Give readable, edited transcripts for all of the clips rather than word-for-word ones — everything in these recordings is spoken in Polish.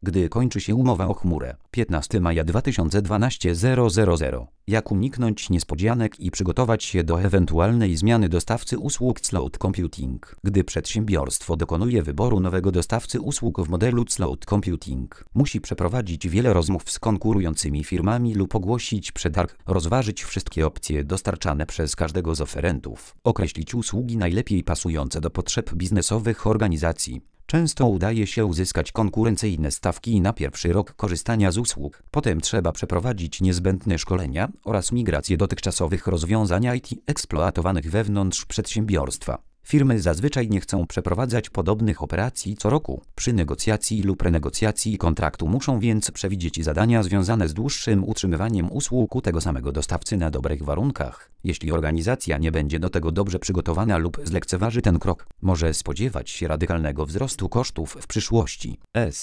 gdy kończy się umowa o chmurę. 15 maja 2012 000. Jak uniknąć niespodzianek i przygotować się do ewentualnej zmiany dostawcy usług cloud computing? Gdy przedsiębiorstwo dokonuje wyboru nowego dostawcy usług w modelu cloud computing, musi przeprowadzić wiele rozmów z konkurującymi firmami lub ogłosić przetarg, rozważyć wszystkie opcje dostarczane przez każdego z oferentów, określić usługi najlepiej pasujące do potrzeb biznesowych organizacji. Często udaje się uzyskać konkurencyjne stawki na pierwszy rok korzystania z usług. Potem trzeba przeprowadzić niezbędne szkolenia oraz migrację dotychczasowych rozwiązań IT eksploatowanych wewnątrz przedsiębiorstwa. Firmy zazwyczaj nie chcą przeprowadzać podobnych operacji co roku. Przy negocjacji lub renegocjacji kontraktu muszą więc przewidzieć zadania związane z dłuższym utrzymywaniem usług u tego samego dostawcy na dobrych warunkach. Jeśli organizacja nie będzie do tego dobrze przygotowana lub zlekceważy ten krok, może spodziewać się radykalnego wzrostu kosztów w przyszłości.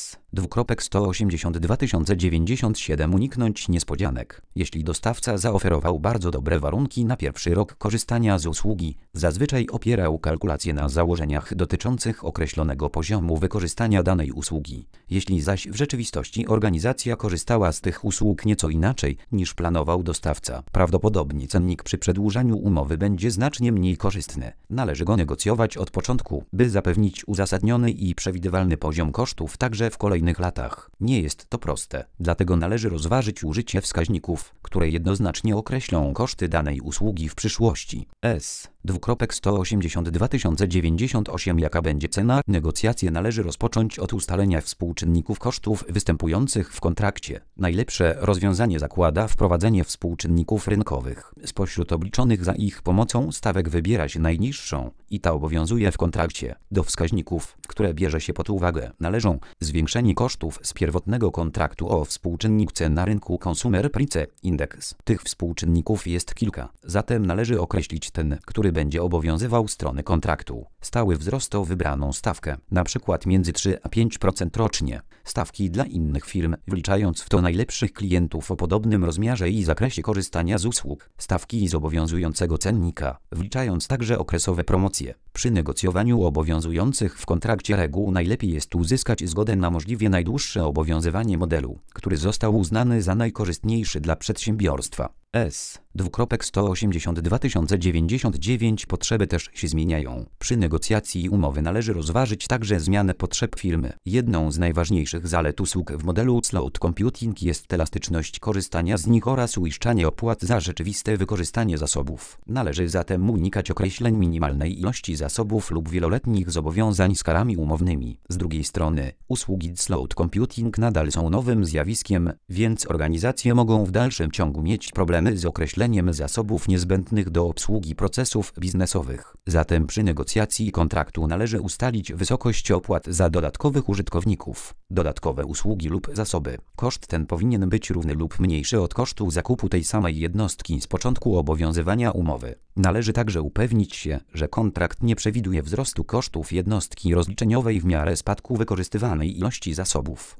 S.182 097 Uniknąć niespodzianek. Jeśli dostawca zaoferował bardzo dobre warunki na pierwszy rok korzystania z usługi, zazwyczaj opierał kalkulacje na założeniach dotyczących określonego poziomu wykorzystania danej usługi. Jeśli zaś w rzeczywistości organizacja korzystała z tych usług nieco inaczej niż planował dostawca, prawdopodobnie cennik przy przedłużaniu umowy będzie znacznie mniej korzystny. Należy go negocjować od początku, by zapewnić uzasadniony i przewidywalny poziom kosztów także w kolejnych latach. Nie jest to proste, dlatego należy rozważyć użycie wskaźników, które jednoznacznie określą koszty danej usługi w przyszłości. S.182 098 Jaka będzie cena? Negocjacje należy rozpocząć od ustalenia współczynników kosztów występujących w kontrakcie. Najlepsze rozwiązanie zakłada wprowadzenie współczynników rynkowych. Spośród obliczonych za ich pomocą stawek wybiera się najniższą i ta obowiązuje w kontrakcie. Do wskaźników, które bierze się pod uwagę, należą zwiększenie kosztów z pierwotnego kontraktu o współczynnik cen na rynku Consumer Price Index. Tych współczynników jest kilka, zatem należy określić ten, który będzie obowiązywał strony kontraktu. Stały wzrost o wybraną stawkę, np. między 3 a 5% rocznie. Stawki dla innych firm, wliczając w to najlepszych klientów o podobnym rozmiarze i zakresie korzystania z usług. Stawki z obowiązującego cennika, wliczając także okresowe promocje. Przy negocjowaniu obowiązujących w kontrakcie reguł najlepiej jest uzyskać zgodę na możliwie najdłuższe obowiązywanie modelu, który został uznany za najkorzystniejszy dla przedsiębiorstwa. S.182 099 Potrzeby też się zmieniają. Przy negocjacji umowy należy rozważyć także zmianę potrzeb firmy. Jedną z najważniejszych zalet usług w modelu cloud computing jest elastyczność korzystania z nich oraz uiszczanie opłat za rzeczywiste wykorzystanie zasobów. Należy zatem unikać określeń minimalnej ilości zasobów lub wieloletnich zobowiązań z karami umownymi. Z drugiej strony, usługi cloud computing nadal są nowym zjawiskiem, więc organizacje mogą w dalszym ciągu mieć problemy z określeniem zasobów niezbędnych do obsługi procesów biznesowych. Zatem przy negocjacji kontraktu należy ustalić wysokość opłat za dodatkowych użytkowników, dodatkowe usługi lub zasoby. Koszt ten powinien być równy lub mniejszy od kosztu zakupu tej samej jednostki z początku obowiązywania umowy. Należy także upewnić się, że kontrakt nie przewiduje wzrostu kosztów jednostki rozliczeniowej w miarę spadku wykorzystywanej ilości zasobów.